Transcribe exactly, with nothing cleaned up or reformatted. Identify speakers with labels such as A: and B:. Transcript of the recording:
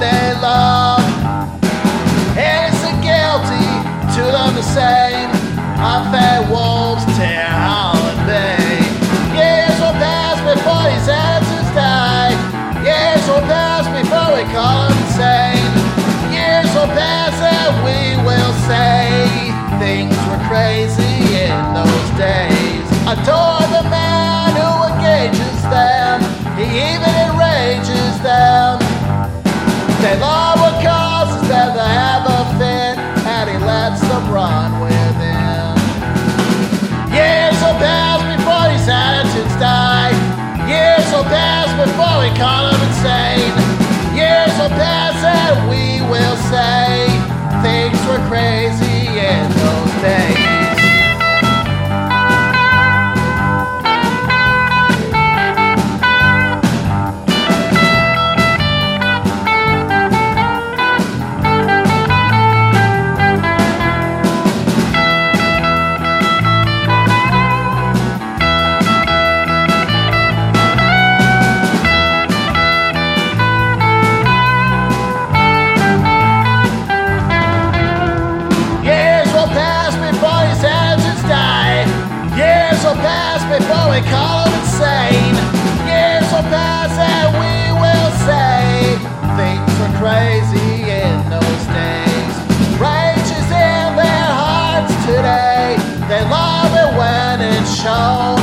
A: they love. Innocent, guilty, to them the same. Unfair wolves tear Holland Bay. Years will pass before these answers die. Years will pass before we call them insane. Years will pass and we will say things were crazy in those days. Adore the man who engages them. He even enrages them. They love what causes them to have a fit, and he lets them run with him. Years will pass before these attitudes die. Years will pass before we call them insane. Years will pass and we will say things were crazy in those days. Before we call them insane. Years will pass and we will say things were crazy in those days. Rage is in their hearts today. They love it when it's shown.